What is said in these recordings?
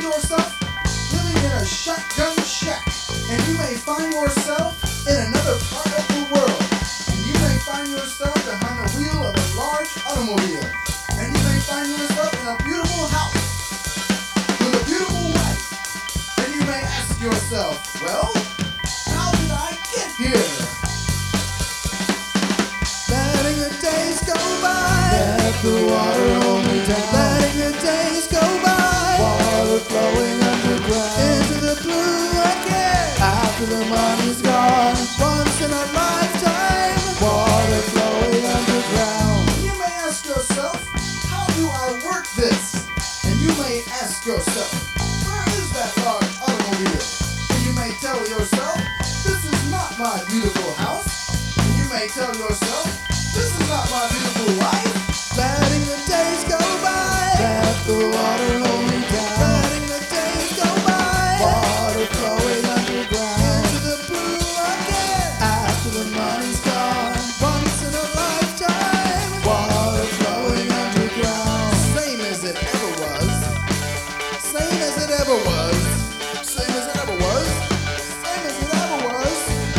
yourself living in a shotgun shack, and you may find yourself in another part of the world, and you may find yourself behind the wheel of a large automobile, and you may find yourself in a beautiful house with a beautiful wife, and you may ask yourself, well, how did I get here? Letting the days go by, Let the water hold me down. letting the days go by, Water flowing underground. into the blue again. After the money's gone. Once in a lifetime. Water flowing underground. You may ask yourself, how do I work this? And you may ask yourself, where is that large automobile? And you may tell yourself, this is not my beautiful house. And you may tell yourself, this is not my beautiful wife. Letting the days go by, Let the water hold me down. letting the days go by, Water flowing underground. into the blue again. After the money's gone. Once in a lifetime. Water flowing underground. Same as it ever was. Same as it ever was. Same as it ever was. Same as it ever was.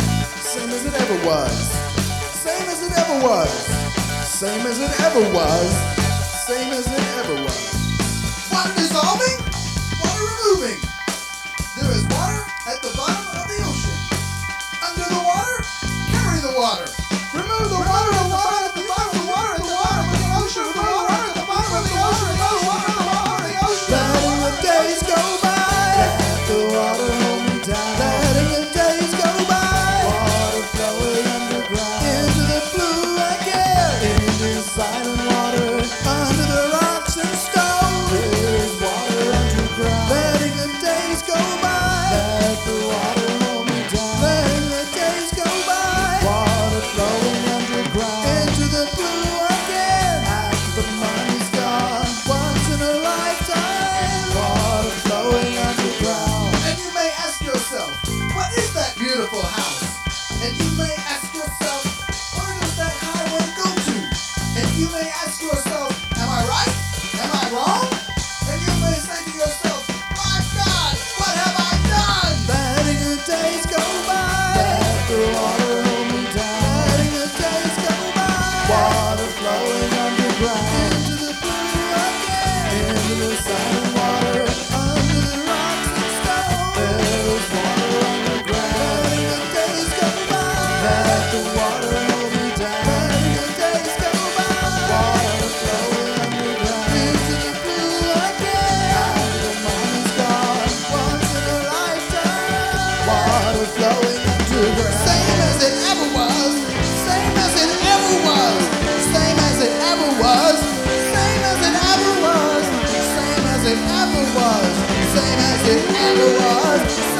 Same as it ever was. Same as it ever was. Same as it ever was. Same as it ever was. Water dissolving, water removing. There is water at the bottom of the ocean. Under the water, carry the water. Remove the water at the bottom of the water at the bottom of the ocean. Remove the water at the bottom of the ocean. Remove the water at the bottom of the ocean. Letting the days go by. Let the water hold me down. Letting the days go by. Water flowing underground. Into the blue again. Into silent water. Under the rocks and stones. There's water underground. Letting the days go by. Let the water hold me down. Letting the days go by. Water flowing underground. Into the blue again. After the money's gone. Once in a lifetime. Water flowing underground. And you may ask yourself, what is that beautiful house? And you may ask yourself, where does that highway go to? And you may ask yourself, am I right? Am I wrong? And you may say to yourself, my God, what have I done? Letting the days go by. Let the water hold me down. Letting the days go by. Water flowing underground. Into the blue again. Into the silent water. Under the rocks and stones. There's water underground. Letting the days go by. Let the water hold me down. Letting the days go by. Water flowing underground. Into the blue again. After the money's gone. Once in a lifetime. Water flowing underground. Same as it ever was. Same as it ever was. Same as it ever was. Same as it ever was. Same as it ever was. Same as it ever was.